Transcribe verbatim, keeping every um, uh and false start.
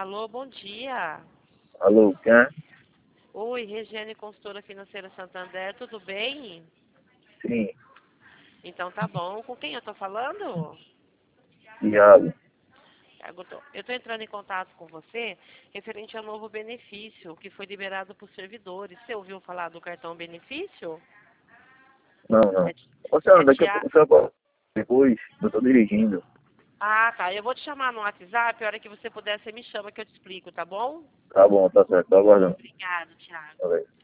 Alô, bom dia. Alô, quem é? Oi, Regiane, consultora financeira Santander, tudo bem? Sim, Então tá bom. Com quem eu tô falando? Thiago. Eu tô, eu tô entrando em contato com você referente ao novo benefício que foi liberado para os servidores. Você ouviu falar do cartão benefício? Não, É, não. ti- Você é anda daqui a tia... pouco, você pode- depois, eu tô dirigindo. Ah, tá. Eu vou te chamar no WhatsApp, a hora que você puder, você me chama que eu te explico, tá bom? Tá bom, tá certo, tô aguardando. Obrigada, Thiago. Valeu.